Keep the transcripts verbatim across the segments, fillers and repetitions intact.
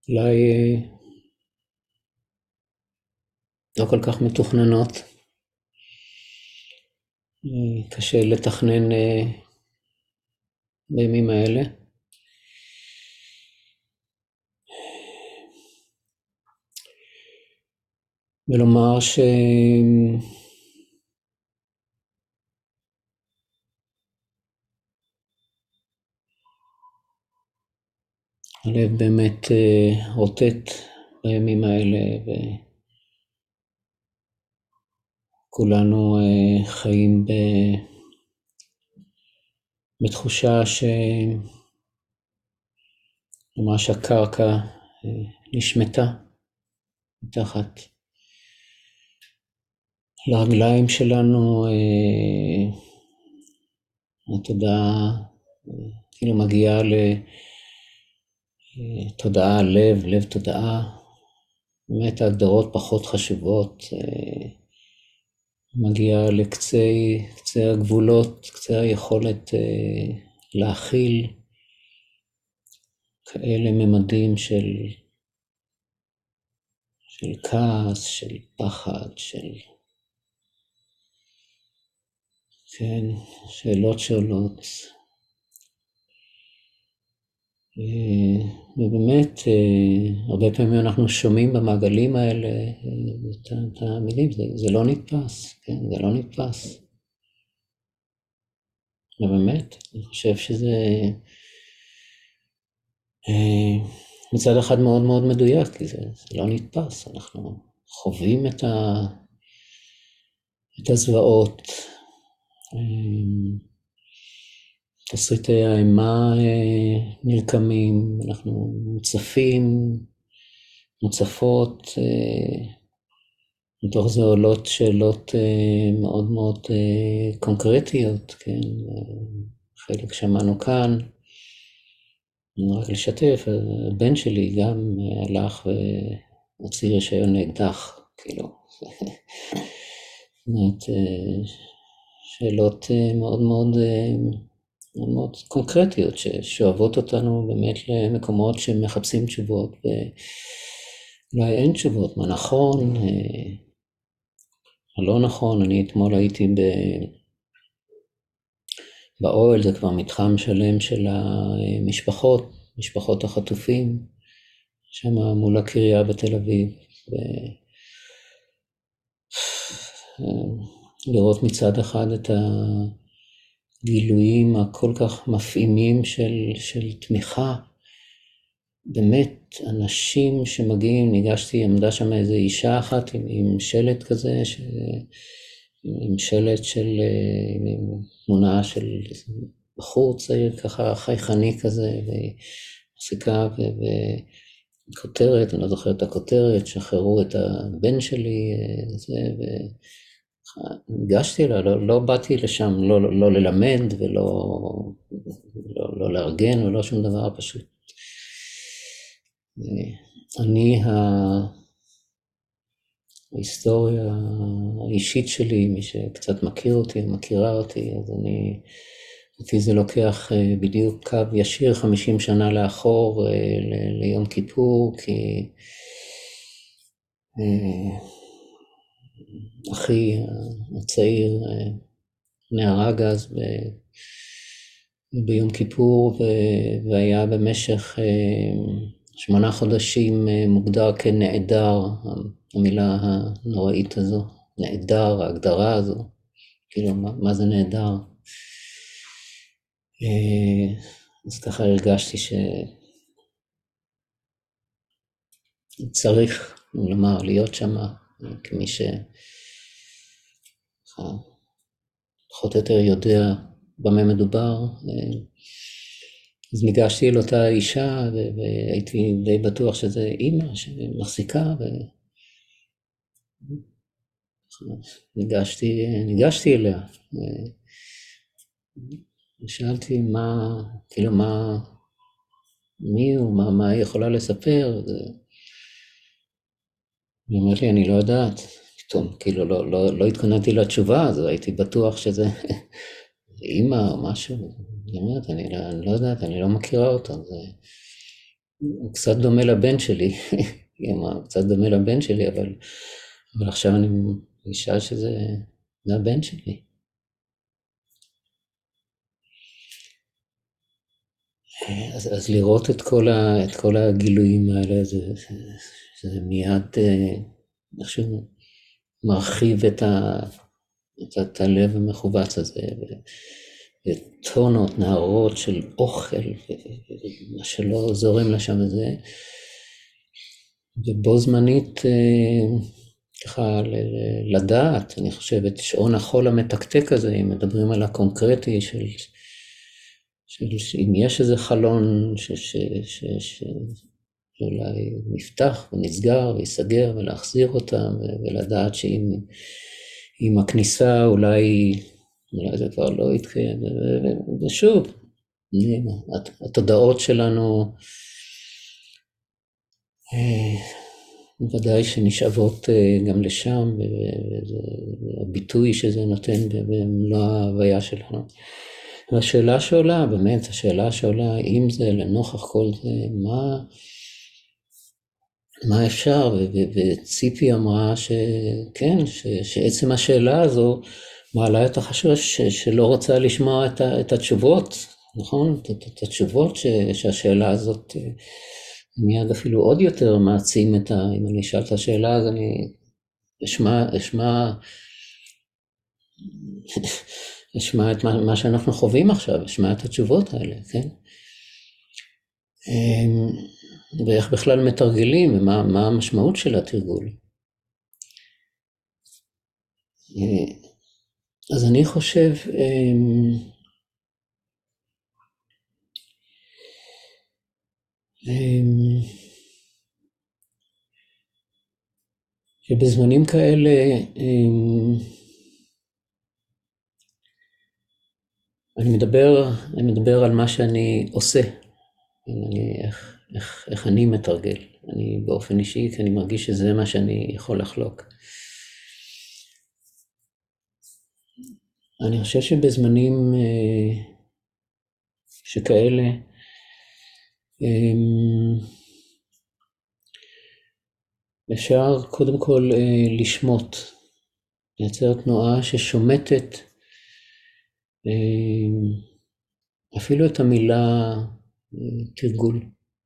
אולי לא כל כך מתוכננות. קשה לתכנן בימים האלה. ולומר ש... הלב באמת רוטט בימים האלה, וכולנו חיים ב... בתחושה שממש הקרקע נשמטה מתחת לרגליים שלנו. התודעה כאילו מגיעה לתודעה, לב, לב תודעה, באמת ההגדרות פחות חשובות, מגיעה לקצה קצה הגבולות, קצה היכולת להכיל כאלה ממדים של של כעס, של פחד, של כן, שאלות שעולות. ובאמת, הרבה פעמים אנחנו שומעים במעגלים האלה את המילים, זה, זה לא נתפס, כן, זה לא נתפס. ובאמת, אני חושב שזה מצד אחד מאוד מאוד מדויק, כי זה, זה לא נתפס. אנחנו חווים את, ה, את הזוועות, תסריטי האימה נלקמים, אנחנו מוצפים, מוצפות, מתוך זה עולות שאלות מאוד מאוד קונקרטיות, כן? חלק שמענו כאן, רק לשתף, הבן שלי גם הלך והוציא רישיון לאקדח, כאילו. זאת שאלות מאוד מאוד, מאוד מאוד קונקרטיות, ששואבות אותנו באמת למקומות שמחפשים תשובות, ואולי אין תשובות, מה נכון, מה לא נכון. אני אתמול הייתי ב... באוהל, זה כבר מתחם שלם של המשפחות, משפחות החטופים, שם מול הקריה בתל אביב, ו... לראות מצד אחד את הגילויים הכל כך מפעימים של, של תמיכה, באמת אנשים שמגיעים, ניגשתי, עמדה שם איזו אישה אחת עם, עם שלט כזה, ש... עם שלט של עם תמונה של בחור צעיר ככה חייכני כזה, ומחזיקה וכותרת, אני לא זוכר את הכותרת, שחררו את הבן שלי, זה, ו... ניגשתי לה, לא, לא באתי לשם, לא, לא, לא ללמד ולא לא, לא לארגן ולא שום דבר, פשוט. אני, ההיסטוריה האישית שלי, מי שקצת מכיר אותי, מכירה אותי, אז אני, אותי זה לוקח בדיוק קו ישיר חמישים שנה לאחור ל, ליום כיפור, כי אחי הצעיר נהרג אז ב, ביום כיפור, ו, והיה במשך שמונה חודשים מוגדר כנעדר, המילה הנוראית הזו, נעדר, ההגדרה הזו, כאילו מה, מה זה נעדר? אז ככה הרגשתי שצריך, לומר, להיות שם כמי ש... פחות או יותר יודע במה מדובר. אז ניגשתי אל אותה אישה, והייתי די בטוח שזה אימא שמחזיקה, וניגשתי, ניגשתי אליה. ושאלתי מה, כאילו מה, מי הוא, מה, מה היא יכולה לספר. היא אומרת לי, אני לא יודעת. פתאום, כאילו לא, לא, לא התכוננתי לתשובה, אז הייתי בטוח שזה אימא או משהו. היא אומרת, אני לא, אני לא יודעת, אני לא מכירה אותו. זה... הוא קצת דומה לבן שלי, היא אמרה, קצת דומה לבן שלי, אבל, אבל עכשיו אני אישה שזה זה הבן שלי. אז, אז לראות את כל, ה, את כל הגילויים האלה, זה, זה, זה מיד איכשהו מרחיב את, ה, את, את הלב המחובץ הזה, וטונות, נהרות של אוכל, ומה שלא זורם לשם הזה, ובו זמנית ככה לדעת, אני חושבת, שעון החול המתקתק הזה, אם מדברים על הקונקרטי של, של, שאם יש איזה חלון ש, ש, ש, ש, שאולי נפתח ונסגר ויסגר ולהחזיר אותם, ולדעת שאם עם הכניסה אולי, אולי זה כבר לא יתקיים, ושוב, התודעות שלנו, ודאי שנשאבות גם לשם, והביטוי שזה נותן במלוא ההוויה שלנו. והשאלה שעולה, באמת, השאלה שעולה, אם זה לנוכח כל זה, מה, מה אפשר? וציפי אמרה שכן, שעצם השאלה הזו מעלה את החשש שלא רוצה לשמוע את התשובות, נכון? את התשובות שהשאלה הזאת מיד אפילו עוד יותר מעצים את ה... אם אני אשאל את השאלה, אז אני אשמע, אשמע, אשמע את מה, מה שאנחנו חווים עכשיו, אשמע את התשובות האלה, כן? ואיך בכלל מתרגלים, ומה מה המשמעות של התרגול. אז אני חושב, שבזמנים כאלה אני מדבר, אני מדבר על מה שאני עושה, אני, איך, איך, איך אני מתרגל, אני באופן אישי, כי אני מרגיש שזה מה שאני יכול לחלוק. אני חושב שבזמנים שכאלה, אפשר קודם כל לשמוט, לייצר תנועה ששומטת אפילו את המילה תרגול,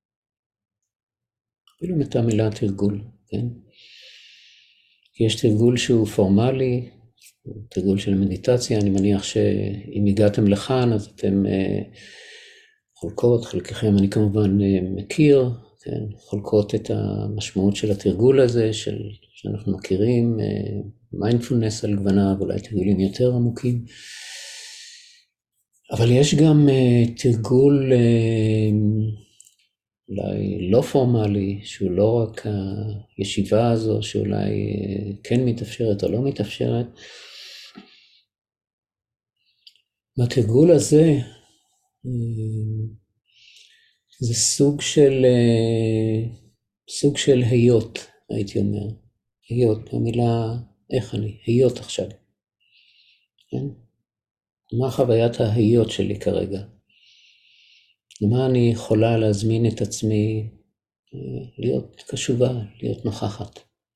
אפילו את המילה תרגול, כן? יש תרגול שהוא פורמלי, תרגול של מדיטציה, אני מניח שאם הגעתם לכאן אז אתם חולקות, חלקכם אני כמובן מכיר, כן? חולקות את המשמעות של התרגול הזה, של, שאנחנו מכירים, מיינדפולנס על גווניו, אולי תרגולים יותר עמוקים. אבל יש גם uh, תרגול uh, אולי לא פורמלי, שהוא לא רק הישיבה הזו, שאולי uh, כן מתאפשרת או לא מתאפשרת. והתרגול הזה, uh, זה סוג של, uh, סוג של היות, הייתי אומר. היות, במילה איך אני, היות עכשיו. כן? מה חוויית ההיות שלי כרגע? למה אני יכולה להזמין את עצמי להיות קשובה, להיות נוכחת?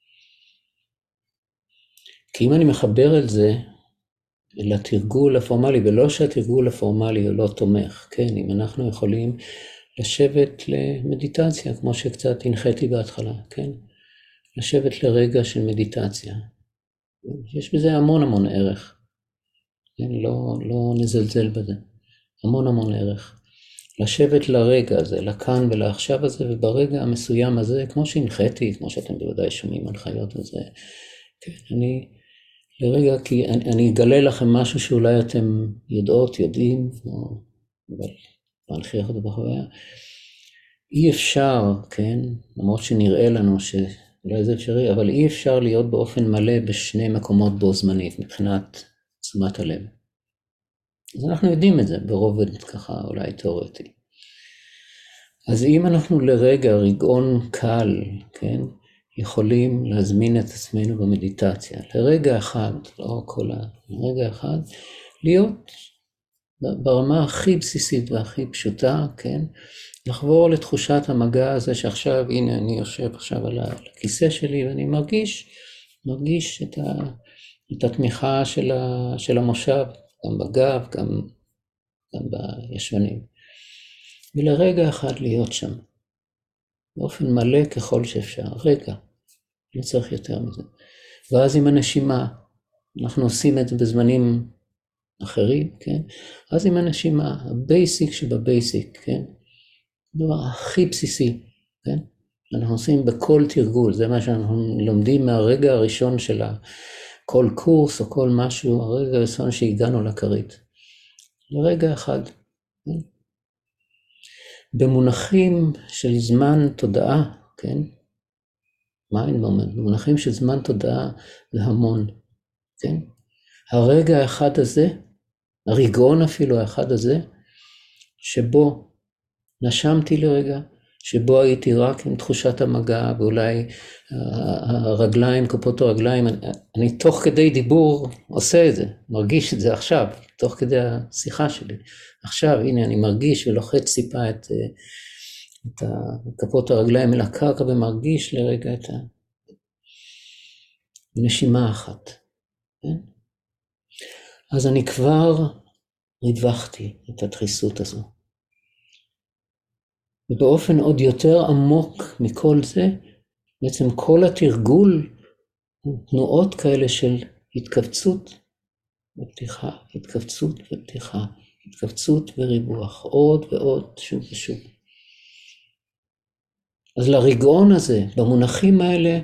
כי אם אני מחבר את זה לתרגול הפורמלי, ולא שהתרגול הפורמלי הוא לא תומך, כן, אם אנחנו יכולים לשבת למדיטציה, כמו שקצת הנחיתי בהתחלה, כן? לשבת לרגע של מדיטציה. יש בזה המון המון ערך. לא, לא נזלזל בזה. המון המון ערך. לשבת לרגע הזה, לכאן ולעכשיו הזה, וברגע המסוים הזה, כמו שהנחיתי, כמו שאתם בוודאי שומעים הנחיות הזה, כן, אני לרגע, כי אני, אני אגלה לכם משהו שאולי אתם יודעות, יודעים, או, אבל להנחיח אותו בחוויה. אי אפשר, כן, למרות שנראה לנו שאולי זה אפשרי, אבל אי אפשר להיות באופן מלא בשני מקומות בו זמנית, מבחינת תשומת הלב. אז אנחנו יודעים את זה ברובד ככה אולי תיאורטי. אז אם אנחנו לרגע, רגעון קל, כן, יכולים להזמין את עצמנו במדיטציה, לרגע אחד, לא כל ה... לרגע אחד, להיות ברמה הכי בסיסית והכי פשוטה, כן, לחבור לתחושת המגע הזה שעכשיו, הנה אני יושב עכשיו על הכיסא שלי ואני מרגיש, מרגיש את, ה, את התמיכה של, ה, של המושב, גם בגב, גם, גם בישבנים. ולרגע אחד להיות שם, באופן מלא ככל שאפשר, רגע, לא צריך יותר מזה. ואז עם הנשימה, אנחנו עושים את זה בזמנים אחרים, כן? אז עם הנשימה, הבייסיק שבבייסיק, כן? הדבר הכי בסיסי, כן? אנחנו עושים בכל תרגול, זה מה שאנחנו לומדים מהרגע הראשון של כל קורס או כל משהו, הרגע הראשון שהגענו לכרית. לרגע אחד, כן? במונחים של זמן תודעה, כן? מיינד מומנט, במונחים של זמן תודעה זה המון, כן? הרגע האחד הזה, הרגעון אפילו האחד הזה, שבו נשמתי לרגע, שבו הייתי רק עם תחושת המגע, ואולי הרגליים, כפות הרגליים, אני, אני תוך כדי דיבור עושה את זה, מרגיש את זה עכשיו, תוך כדי השיחה שלי. עכשיו, הנה, אני מרגיש ולוחץ ציפה את, את כפות הרגליים אל הקרקע, ומרגיש לרגע את הנשימה אחת. כן? אז אני כבר ריווחתי את הדחיסות הזו. ובאופן עוד יותר עמוק מכל זה, בעצם כל התרגול הוא תנועות כאלה של התכווצות ופתיחה, התכווצות ופתיחה, התכווצות וריבוח, עוד ועוד, שוב ושוב. אז לרגעון הזה, במונחים האלה,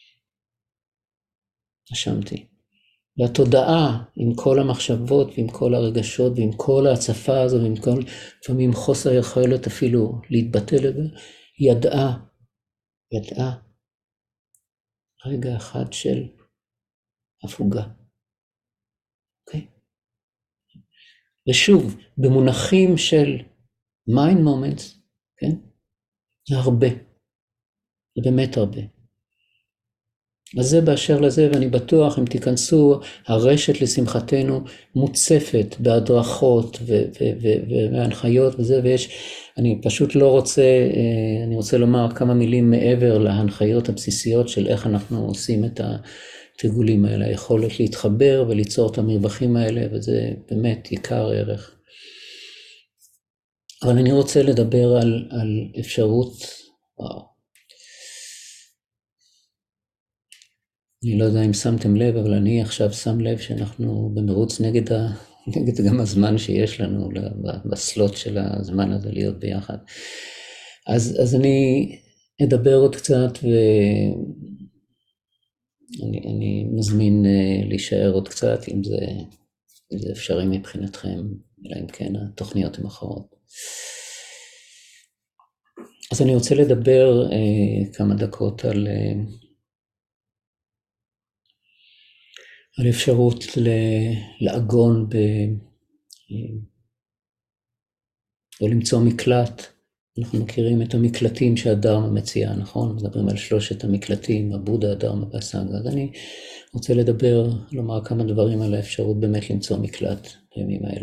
נשמתי. והתודעה עם כל המחשבות ועם כל הרגשות ועם כל ההצפה הזו ועם כל, לפעמים חוסר יכולת אפילו להתבטא לזה, ידעה, ידעה רגע אחד של הפוגה. אוקיי? ושוב, במונחים של mind moments, כן? זה הרבה, זה באמת הרבה. אז זה באשר לזה, ואני בטוח אם תיכנסו, הרשת לשמחתנו מוצפת בהדרכות והנחיות וזה, ויש, אני פשוט לא רוצה, אני רוצה לומר כמה מילים מעבר להנחיות הבסיסיות של איך אנחנו עושים את התרגולים האלה, היכולת להתחבר וליצור את המרווחים האלה, וזה באמת עיקר ערך. אבל אני רוצה לדבר על, על אפשרות, וואו, אני לא יודע אם שמתם לב, אבל אני עכשיו שם לב שאנחנו במרוץ נגד, ה... נגד גם הזמן שיש לנו בסלוט של הזמן הזה להיות ביחד. אז, אז אני אדבר עוד קצת ואני אני מזמין להישאר עוד קצת, אם זה, אם זה אפשרי מבחינתכם, אלא אם כן התוכניות הן אחרות. אז אני רוצה לדבר אה, כמה דקות על... אה, על אפשרות לעגון ב... או למצוא מקלט. אנחנו מכירים את המקלטים שהדרמה מציעה, נכון? מדברים על שלושת המקלטים, הבודה, הדרמה והסנגה. אז אני רוצה לדבר, לומר כמה דברים על האפשרות באמת למצוא מקלט בימים האלה.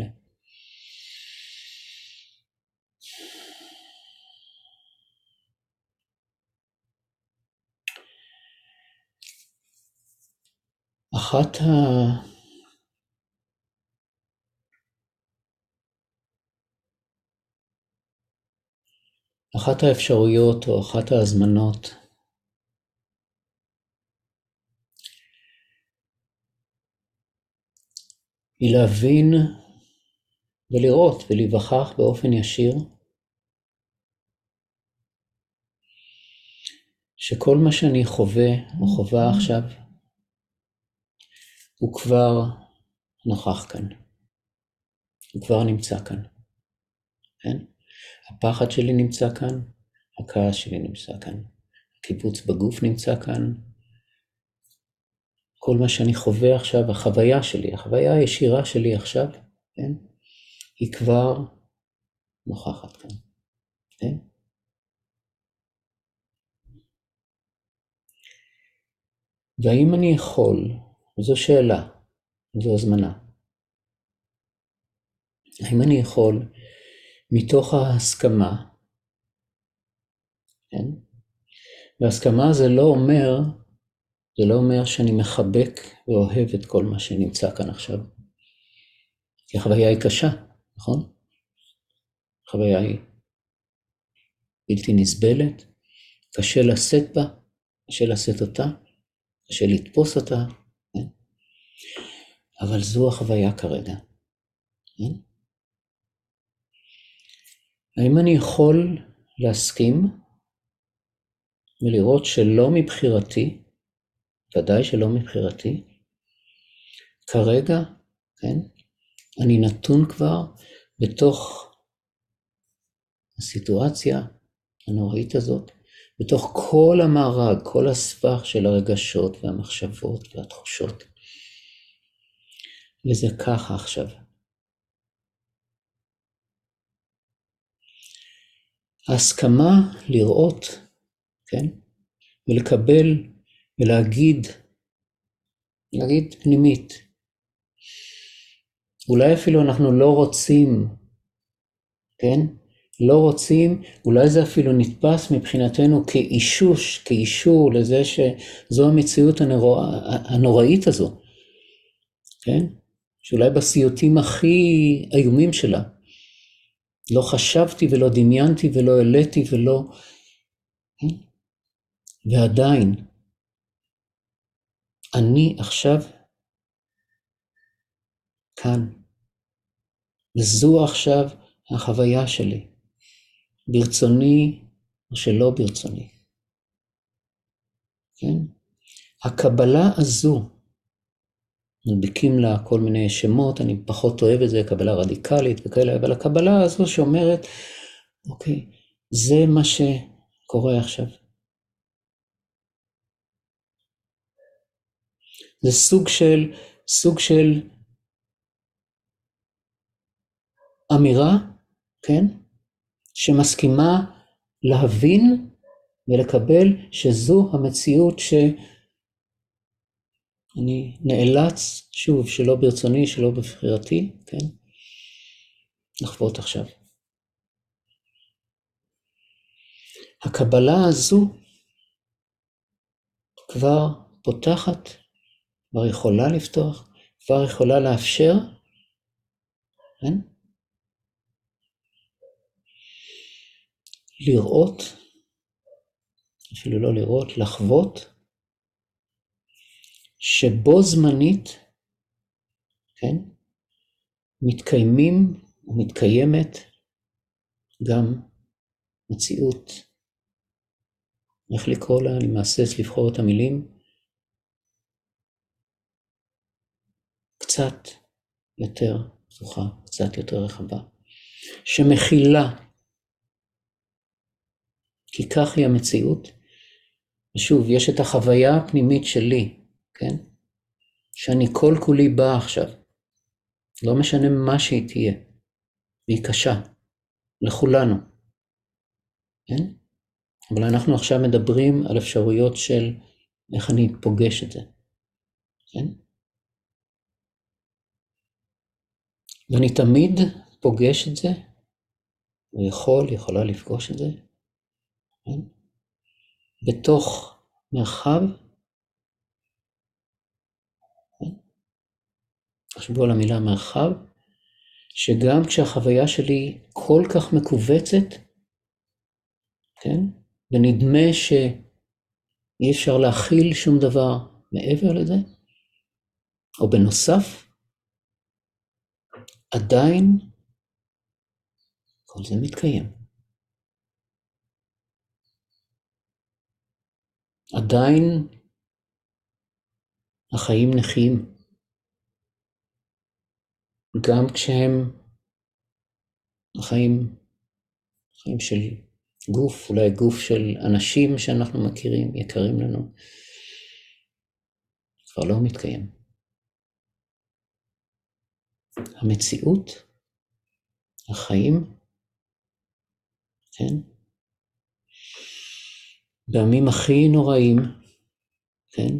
אחת ה... אחת האפשרויות או אחת ההזמנות היא להבין ולראות ולהיווכח באופן ישיר שכל מה שאני חווה או חווה עכשיו הוא כבר נוכח כאן, הוא כבר נמצא כאן, כן? הפחד שלי נמצא כאן, הכעס שלי נמצא כאן, הקיבוץ בגוף נמצא כאן, כל מה שאני חווה עכשיו, החוויה שלי, החוויה הישירה שלי עכשיו, כן? היא כבר נוכחת כאן, כן? והאם אני יכול, זו שאלה, זו הזמנה, האם אני יכול מתוך ההסכמה כן? והסכמה זה לא אומר, זה לא אומר שאני מחבק ואוהב את כל מה שנמצא כאן עכשיו. כי החוויה היא קשה, נכון? החוויה היא בלתי נסבלת, קשה לשאת בה, קשה לשאת אותה, קשה לתפוס אותה, כן? אבל זו החוויה כרגע. כן? האם אני יכול להסכים ולראות שלא מבחירתי, ודאי שלא מבחירתי, כרגע, כן, אני נתון כבר בתוך הסיטואציה הנוראית הזאת, בתוך כל המארג, כל הסבך של הרגשות והמחשבות והתחושות. וזה ככה עכשיו. ההסכמה לראות, כן, ולקבל ולהגיד, להגיד פנימית. אולי אפילו אנחנו לא רוצים, כן? לא רוצים, אולי זה אפילו נתפס מבחינתנו כאישוש, כאישור לזה שזו המציאות הנורא, הנוראית הזו, כן? שאולי בסיוטים הכי איומים שלה, לא חשבתי ולא דמיינתי ולא העליתי ולא, כן? ועדיין, אני עכשיו כאן, וזו עכשיו החוויה שלי, ברצוני או שלא ברצוני. כן? הקבלה הזו, מדביקים לה כל מיני שמות, אני פחות אוהב את זה, קבלה רדיקלית וכאלה, אבל הקבלה הזו שאומרת, אוקיי, זה מה שקורה עכשיו. זה סוג של, סוג של אמירה, כן? שמסכימה להבין ולקבל שזו המציאות שאני נאלץ, שוב, שלא ברצוני, שלא בבחירתי, כן? לחוות עכשיו. הקבלה הזו כבר פותחת, כבר יכולה לפתוח, כבר יכולה לאפשר, כן? לראות, אפילו לא לראות, לחוות, שבו זמנית, כן, מתקיימים ומתקיימת גם מציאות. איך לקרוא לה? אני מאסס לבחור את המילים. קצת יותר פתוחה, קצת יותר רחבה, שמכילה, כי כך היא המציאות. ושוב, יש את החוויה הפנימית שלי, כן? שאני כל כולי בא עכשיו. לא משנה מה שהיא תהיה. והיא קשה. לכולנו. כן? אבל אנחנו עכשיו מדברים על אפשרויות של איך אני פוגש את זה. כן? ואני תמיד פוגש את זה, ויכול, יכולה לפגוש את זה, כן? בתוך מרחב, תחשבו על המילה מרחב, שגם כשהחוויה שלי כל כך מקובצת, כן? ונדמה שאי אפשר להכיל שום דבר מעבר לזה, או בנוסף, עדיין כל זה מתקיים. עדיין החיים נחיים. גם כשהם החיים, חיים של גוף, אולי גוף של אנשים שאנחנו מכירים, יקרים לנו, כבר לא מתקיים. המציאות, החיים, כן? בימים הכי נוראים, כן?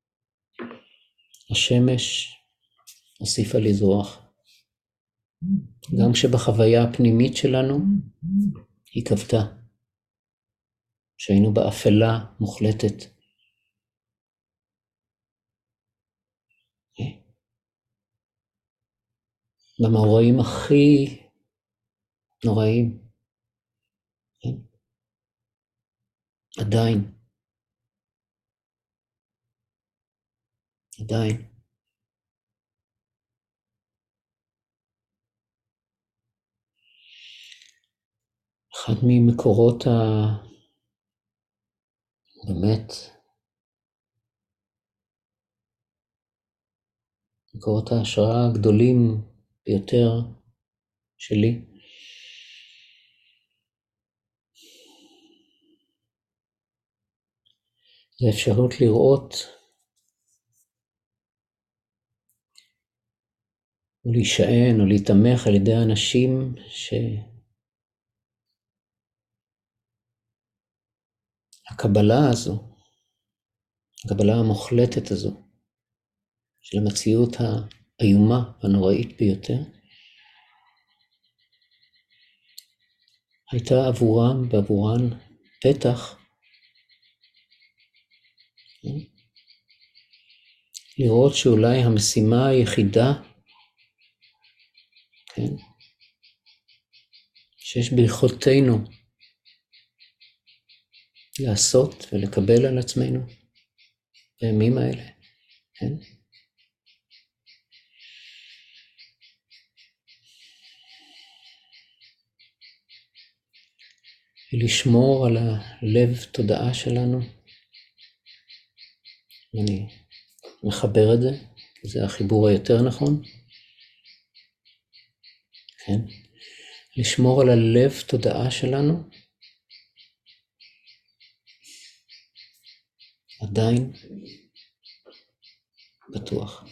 השמש הוסיפה לזרוח. גם כשבחוויה הפנימית שלנו היא כבתה. שהיינו באפלה מוחלטת. במאורעים הכי נוראים, עדיין, עדיין, אחד ממקורות ה... באמת, מקורות ההשראה הגדולים ביותר שלי, זה אפשרות לראות או להישען או להתמך על ידי אנשים שהקבלה הזו, הקבלה המוחלטת הזו, של המציאות האיומה והנוראית ביותר, הייתה עבורם ועבורן פתח לראות שאולי המשימה היחידה, כן, שיש ביכולתנו לעשות ולקבל על עצמנו בימים האלה, כן? ולשמור על הלב תודעה שלנו. אני מחבר את זה, זה החיבור היותר נכון. כן? לשמור על הלב תודעה שלנו, עדיין בטוח.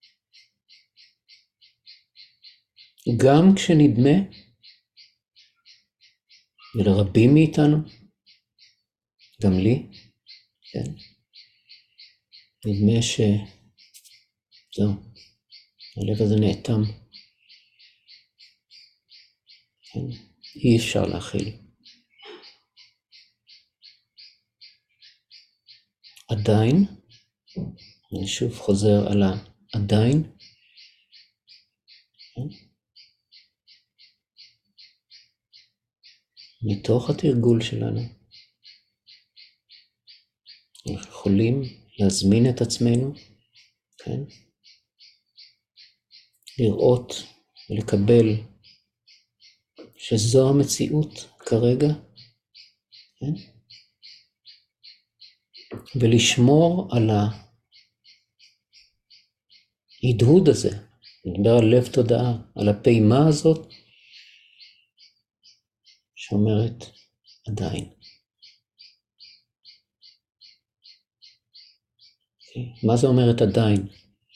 גם כשנדמה, ולרבים מאיתנו, גם לי, כן? נדמה שזהו, הלב הזה נאטם. כן? אי אפשר להכיל. עדיין, אני שוב חוזר על העדיין, כן? מתוך התרגול שלנו, אנחנו יכולים להזמין את עצמנו, כן? לראות ולקבל שזו המציאות כרגע, כן? ולשמור על ההדהוד הזה, נדבר על לב תודעה, על הפעימה הזאת, שאומרת עדיין. Okay. מה זה אומרת עדיין?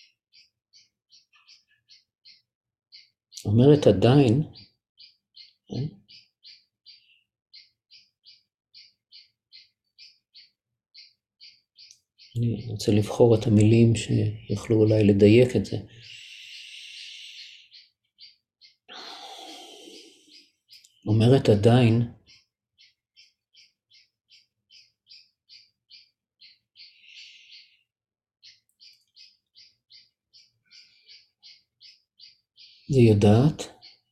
אומרת עדיין, okay? אני רוצה לבחור את המילים שיוכלו אולי לדייק את זה. אומרת עדיין, זה יודעת,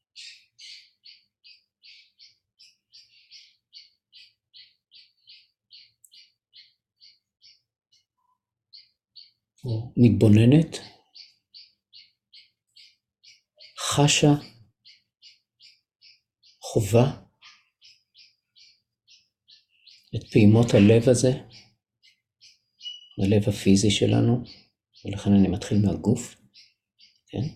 או מתבוננת, חשה, חובה, את פעימות הלב הזה, הלב הפיזי שלנו, ולכן אני מתחיל מהגוף, כן?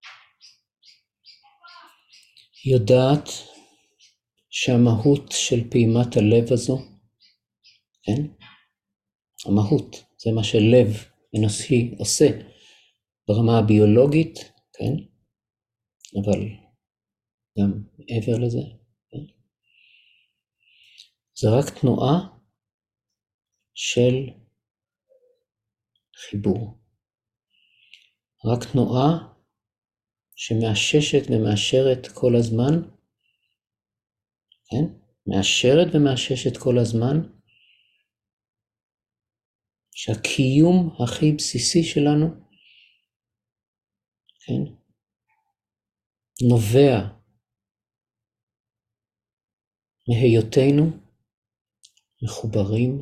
יודעת שהמהות של פעימת הלב הזו, כן? המהות, זה מה שלב אנושי עושה ברמה הביולוגית, כן? אבל גם מעבר לזה, כן? זה רק תנועה של חיבור. רק תנועה שמאששת ומאשרת כל הזמן, כן? מאשרת ומאששת כל הזמן שהקיום הכי בסיסי שלנו, כן, נובע מהיותנו מחוברים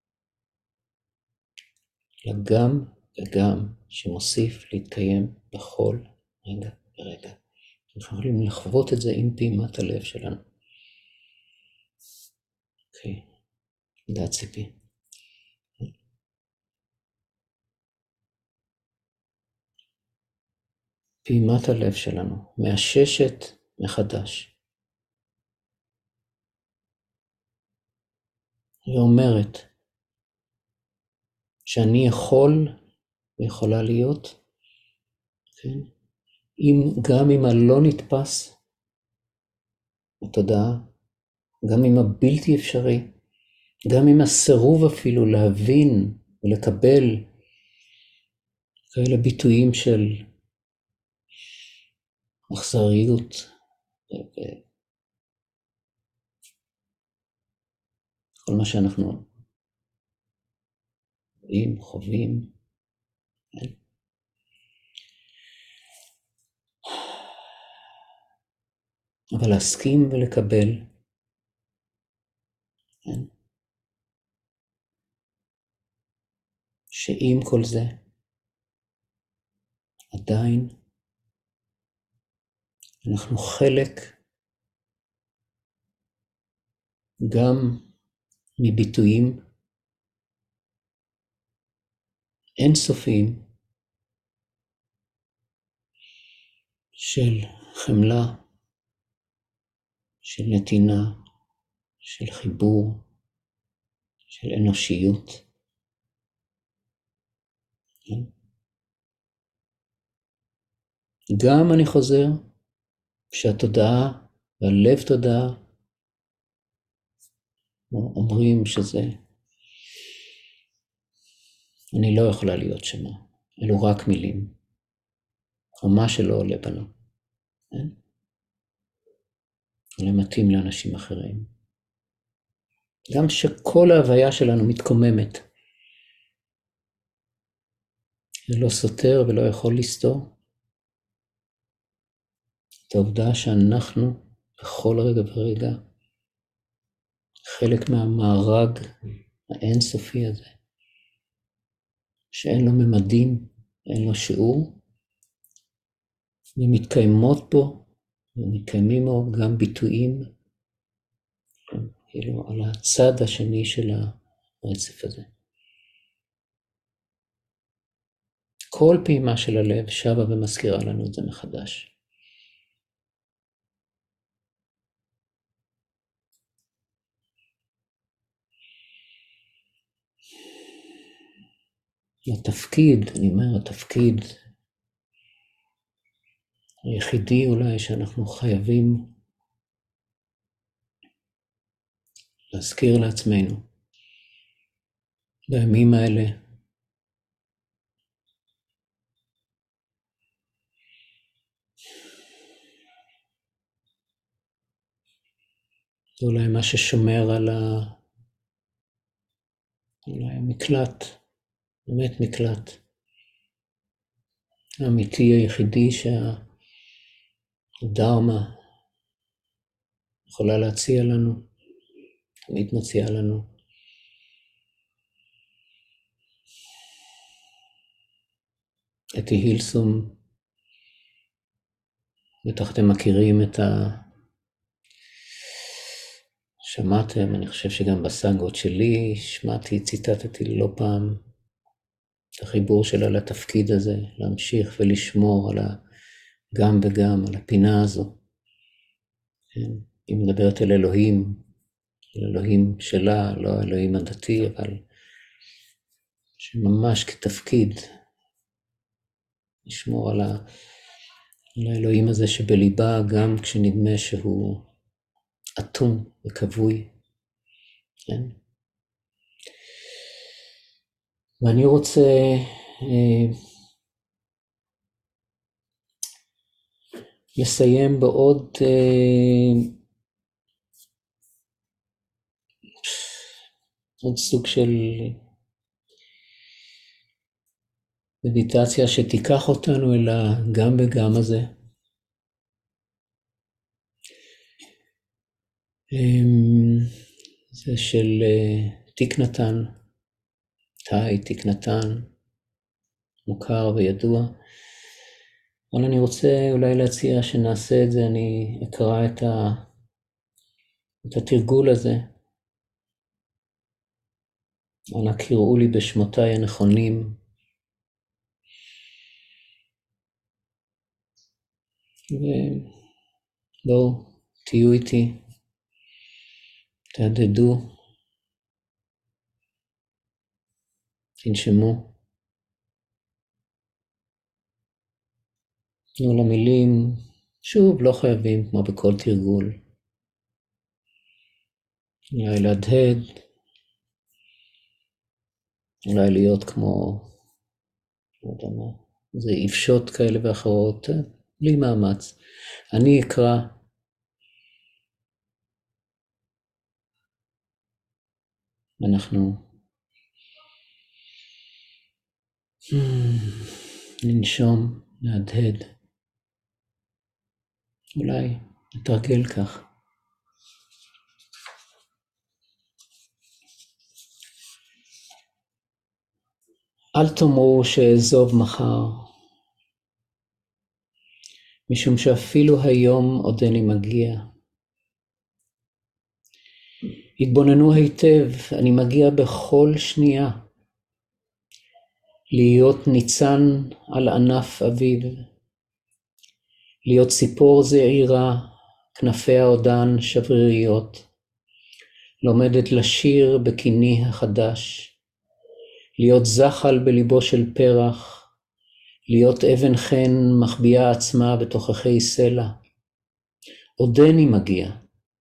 לגם וגם שמוסיף להתקיים בכל רגע ורגע. אנחנו יכולים לחוות את זה עם פעימת הלב שלנו. אוקיי, תודה ציפי. פעימת הלב שלנו מאששת מחדש. ואומרת שאני יכול ויכולה להיות, כן? אם, גם אם הלא נתפס בתודעה, גם אם הבלתי אפשרי, גם אם הסירוב אפילו להבין ולקבל כאלה ביטויים של אכזריות וכל מה שאנחנו רואים, חווים, כן? אבל להסכים ולקבל, כן? שעם כל זה עדיין אנחנו חלק גם מביטויים אינסופיים של חמלה, של נתינה, של חיבור, של אנושיות. גם אני חוזר שהתודעה והלב תודעה אומרים שזה, אני לא יכולה להיות שמה, אלו רק מילים, או מה שלא עולה בנו, כן? זה מתאים לאנשים אחרים. גם שכל ההוויה שלנו מתקוממת, זה לא סותר ולא יכול לסתור את העובדה שאנחנו בכל רגע ורגע חלק מהמארג האינסופי הזה, שאין לו ממדים, אין לו שיעור, ומתקיימות בו, ומתקיימים בו גם ביטויים, כאילו על הצד השני של הרצף הזה. כל פעימה של הלב שבה ומזכירה לנו את זה מחדש. התפקיד, אני אומר, התפקיד היחידי אולי שאנחנו חייבים להזכיר לעצמנו בימים האלה, זה אולי מה ששומר על ה... אולי המקלט, באמת מקלט, האמיתי היחידי שהדרמה יכולה להציע לנו, תמיד מציעה לנו. אתי הילסום, בטח אתם מכירים את ה... שמעתם, אני חושב שגם בסנגות שלי, שמעתי, ציטטתי לא פעם, את החיבור שלה לתפקיד הזה, להמשיך ולשמור על הגם וגם, על הפינה הזו. כן? היא מדברת על אלוהים, על אלוהים שלה, לא אלוהים הדתי, אבל שממש כתפקיד, לשמור על, ה... על האלוהים הזה שבליבה, גם כשנדמה שהוא אטום וכבוי. כן? ואני רוצה אה, לסיים בעוד אה, עוד סוג של מדיטציה שתיקח אותנו אל הגם וגם הזה. זה של תיק נתן, תאי תיק נתן, מוכר וידוע. אבל אני רוצה אולי להציע שנעשה את זה, אני אקרא את, ה... את התרגול הזה. אנא קראו לי בשמותיי הנכונים. ובואו, תהיו איתי, תהדהדו, תנשמו. תנו למילים, שוב, לא חייבים, כמו בכל תרגול. אולי להדהד, אולי להיות כמו, לא יודע מה, זה יפשות כאלה ואחרות, בלי מאמץ. אני אקרא, אנחנו ננשום, נהדהד. אולי נתרגל כך. אל תאמרו שאעזוב מחר, משום שאפילו היום עודני מגיע. התבוננו היטב, אני מגיע בכל שנייה, להיות ניצן על ענף אביב, להיות ציפור זעירה, כנפיה עודן שבריריות, לומדת לשיר בקיני החדש, להיות זחל בליבו של פרח, להיות אבן חן מחביאה עצמה בתוככי סלע. עודני מגיע,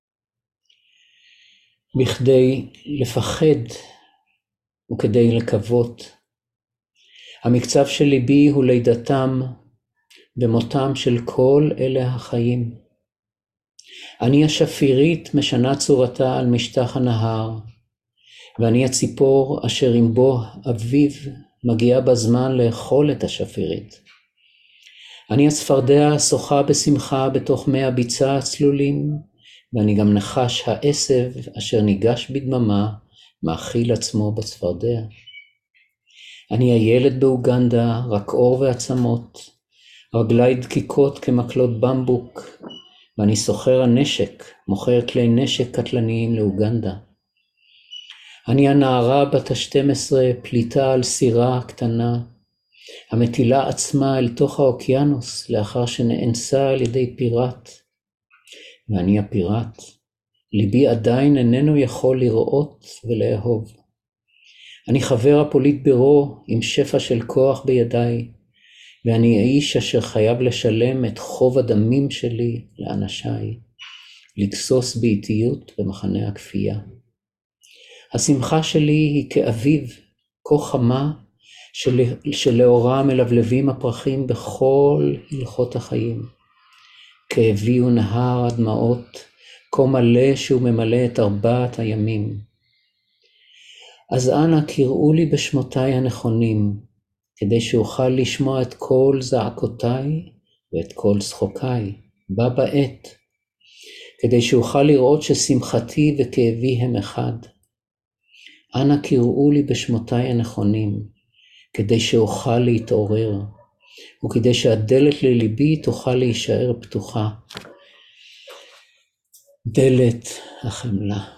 בכדי לפחד וכדי לקוות. המקצב של ליבי הוא לידתם ומותם של כל אלה החיים. אני השפירית משנה צורתה על משטח הנהר, ואני הציפור אשר עם בו אביב מגיעה בזמן לאכול את השפירית. אני הצפרדע שוחה בשמחה בתוך מי הביצה הצלולים, ואני גם נחש העשב אשר ניגש בדממה מאכיל עצמו בצפרדע. אני הילד באוגנדה, רק אור ועצמות, רגלי דקיקות כמקלות במבוק, ואני סוחר הנשק, מוכר כלי נשק קטלניים לאוגנדה. אני הנערה בת ה-שתים עשרה, פליטה על סירה קטנה, המטילה עצמה אל תוך האוקיינוס לאחר שנאנסה על ידי פיראט. ואני הפיראט, ליבי עדיין איננו יכול לראות ולאהוב. אני חבר הפוליטבירו עם שפע של כוח בידיי, ואני האיש אשר חייב לשלם את חוב הדמים שלי לאנשיי, לגסוס באיטיות במחנה הכפייה. השמחה שלי היא כאביב, כה חמה, של, שלאורה מלבלבים הפרחים בכל הלכות החיים. כאבי הוא נהר הדמעות, כה מלא שהוא ממלא את ארבעת הימים. אז אנא קראו לי בשמותיי הנכונים, כדי שאוכל לשמוע את כל זעקותיי ואת כל שחוקיי, בה בעת, כדי שאוכל לראות ששמחתי וכאבי הם אחד. אנא קראו לי בשמותיי הנכונים, כדי שאוכל להתעורר, וכדי שהדלת לליבי תוכל להישאר פתוחה. דלת החמלה.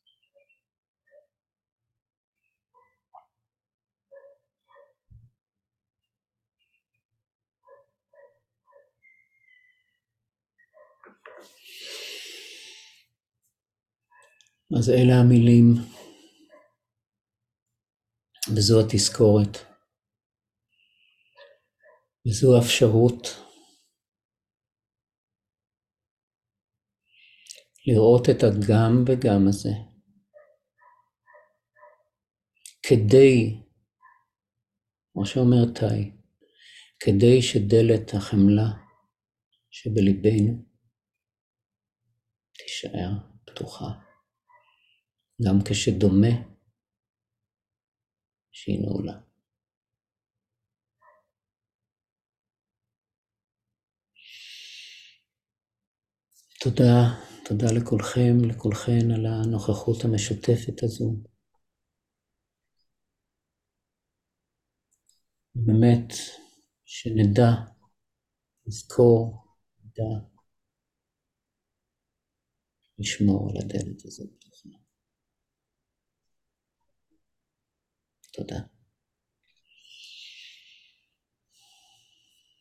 אז אלה המילים, וזו התזכורת, וזו האפשרות לראות את הגם וגם הזה, כדי, כמו שאומר תאי, כדי שדלת החמלה שבליבנו תישאר פתוחה, גם כשדומה שהיא נעולה. תודה, תודה לכולכם, לכולכן על הנוכחות המשותפת הזו. באמת שנדע, נזכור, נדע, לשמור על הדלת הזאת. תודה.